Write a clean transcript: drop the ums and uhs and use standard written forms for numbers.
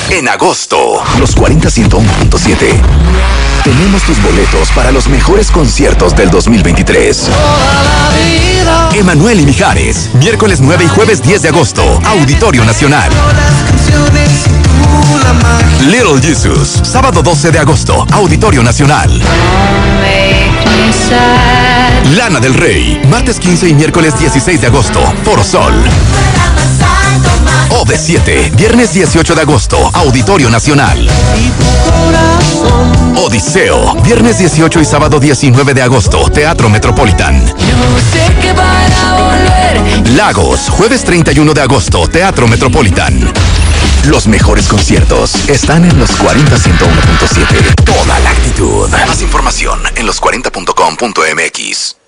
En agosto, los 40-101.7. Tenemos tus boletos para los mejores conciertos del 2023. Emanuel y Mijares, miércoles 9 y jueves 10 de agosto, Auditorio Nacional. Little Jesus, sábado 12 de agosto, Auditorio Nacional. Lana del Rey, martes 15 y miércoles 16 de agosto, Foro Sol. OV7, viernes 18 de agosto, Auditorio Nacional. Odiseo, viernes 18 y sábado 19 de agosto, Teatro Metropolitan. Lagos, jueves 31 de agosto, Teatro Metropolitan. Los mejores conciertos están en los 40-101.7. Toda la actitud. Más información en los40.com.mx.